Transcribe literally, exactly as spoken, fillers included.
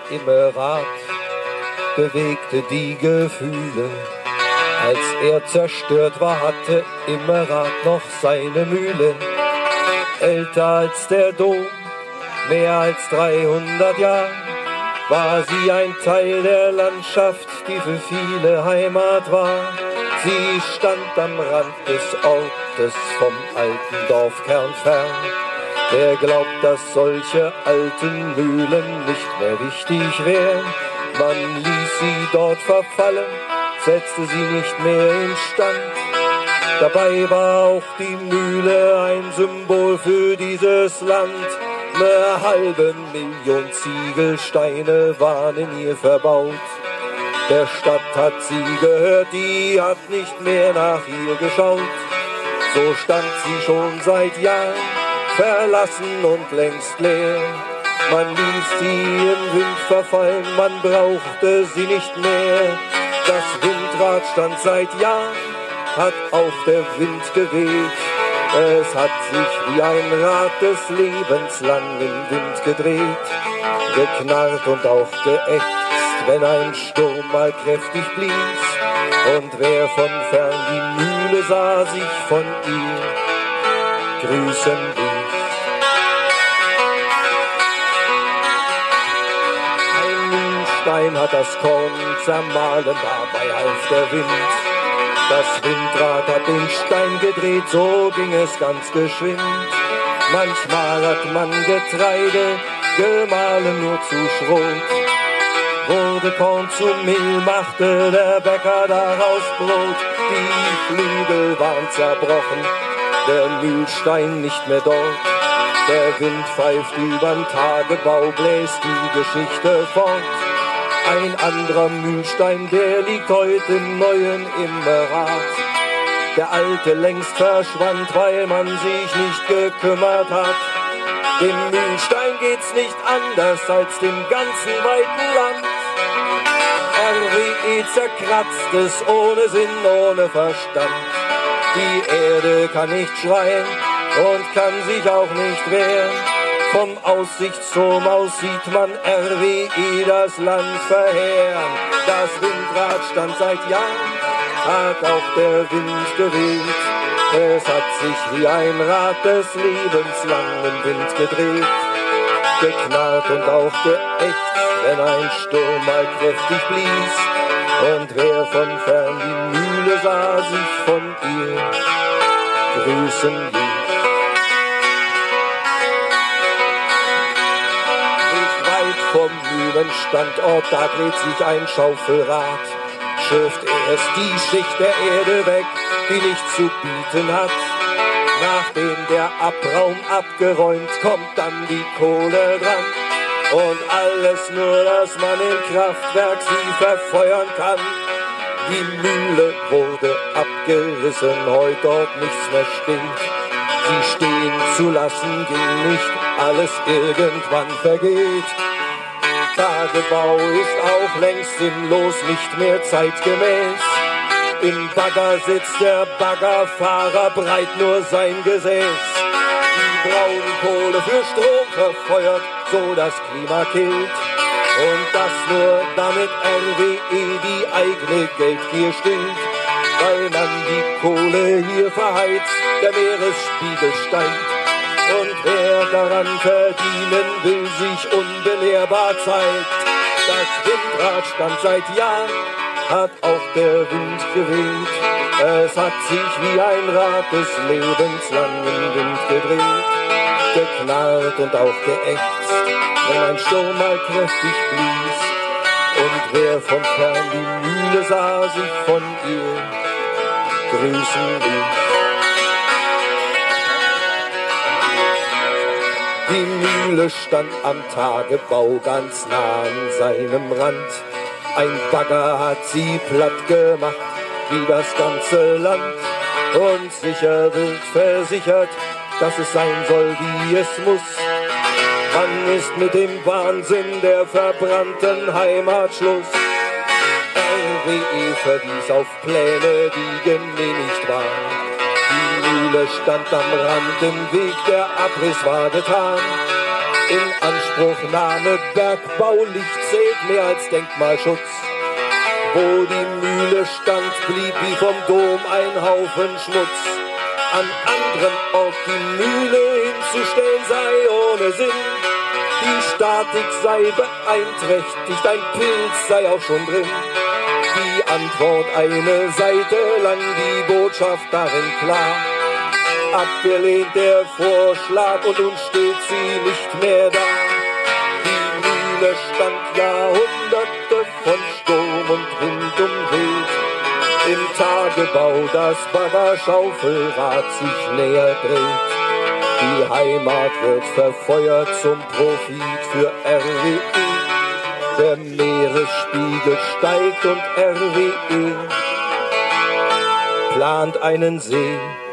Immerat bewegte die Gefühle. Als er zerstört war, hatte Immerat noch seine Mühle. Älter als der Dom, mehr als dreihundert Jahre, war sie ein Teil der Landschaft, die für viele Heimat war. Sie stand am Rand des Ortes vom alten Dorfkern fern. Wer glaubt, dass solche alten Mühlen nicht mehr wichtig wären? Man ließ sie dort verfallen, setzte sie nicht mehr instand. Dabei war auch die Mühle ein Symbol für dieses Land. Eine halbe Million Ziegelsteine waren in ihr verbaut. Der Stadt hat sie gehört, die hat nicht mehr nach ihr geschaut. So stand sie schon seit Jahren, verlassen und längst leer. Man ließ sie im Wind verfallen, man brauchte sie nicht mehr. Das Windrad stand seit Jahren, hat auch der Wind geweht. Es hat sich wie ein Rad des Lebens lang im Wind gedreht, geknarrt und auch geächzt, wenn ein Sturm mal kräftig blies. Und wer von fern die Mühle sah, sich von ihr grüßen ließ. Ein Mühlstein hat das Korn zermahlen, dabei half der Wind. Das Windrad hat den Stein gedreht, so ging es ganz geschwind. Manchmal hat man Getreide gemahlen nur zu Schrot. Wurde Korn zu Mehl, machte der Bäcker daraus Brot. Die Flügel waren zerbrochen, der Mühlstein nicht mehr dort. Der Wind pfeift übern Tagebau, bläst die Geschichte fort. Ein anderer Mühlstein, der liegt heute im neuen Immerat. Der alte längst verschwand, weil man sich nicht gekümmert hat. Dem Mühlstein geht's nicht anders als dem ganzen weiten Land. R W E zerkratzt es ohne Sinn, ohne Verstand. Die Erde kann nicht schreien und kann sich auch nicht wehren. Vom Aussichtsturm aus sieht man R W E das Land verheeren. Das Windrad stand seit Jahren, hat auch der Wind geweht. Es hat sich wie ein Rad des Lebens lang im Wind gedreht, geknarrt und auch geächzt, wenn ein Sturm mal kräftig blies. Und wer von fern die Mühle sah, sich von ihr grüßen ließ. Vom Mühlenstandort, da dreht sich ein Schaufelrad. Schürft erst die Schicht der Erde weg, die nichts zu bieten hat. Nachdem der Abraum abgeräumt, kommt dann die Kohle dran. Und alles nur, dass man im Kraftwerk sie verfeuern kann. Die Mühle wurde abgerissen, heute dort nichts mehr steht. Sie stehen zu lassen ging nicht, alles irgendwann vergeht. Tagebau ist auch längst sinnlos, nicht mehr zeitgemäß. Im Bagger sitzt der Baggerfahrer, breit nur sein Gesäß. Die Braunkohle für Strom verfeuert, so das Klima killt. Und das nur, damit R W E die eigene Geldgier stillt. Weil man die Kohle hier verheizt, der Meeresspiegel steigt. Und wer daran verdienen will, sich unbelehrbar zeigt. Das Windrad stand seit Jahren, hat auch der Wind geweht. Es hat sich wie ein Rad des Lebens lang im Wind gedreht, geknarrt und auch geächzt, wenn ein Sturm mal kräftig blies. Und wer von fern die Mühle sah, sich von ihr grüßen ließ. Die Mühle stand am Tagebau ganz nah an seinem Rand. Ein Bagger hat sie platt gemacht, wie das ganze Land. Und sicher wird versichert, dass es sein soll, wie es muss. Man ist mit dem Wahnsinn der verbrannten Heimat Schluss. R W E verwies auf Pläne, die genehmigt waren. Die Mühle stand am Rand, im Weg der Abriss war getan. Inanspruchnahme, Bergbau, Lichtzeg, mehr als Denkmalschutz. Wo die Mühle stand, blieb wie vom Dom ein Haufen Schmutz. An anderem Ort die Mühle hinzustellen sei ohne Sinn. Die Statik sei beeinträchtigt, ein Pilz sei auch schon drin. Die Antwort eine Seite lang, die Botschaft darin klar. Abgelehnt der Vorschlag und nun steht sie nicht mehr da. Die Mühle stand Jahrhunderte von Sturm und Wind umweht. Im Tagebau das Baggerschaufelrad sich näher dreht. Die Heimat wird verfeuert zum Profit für R W E. Der Meeresspiegel steigt und R W E plant einen See.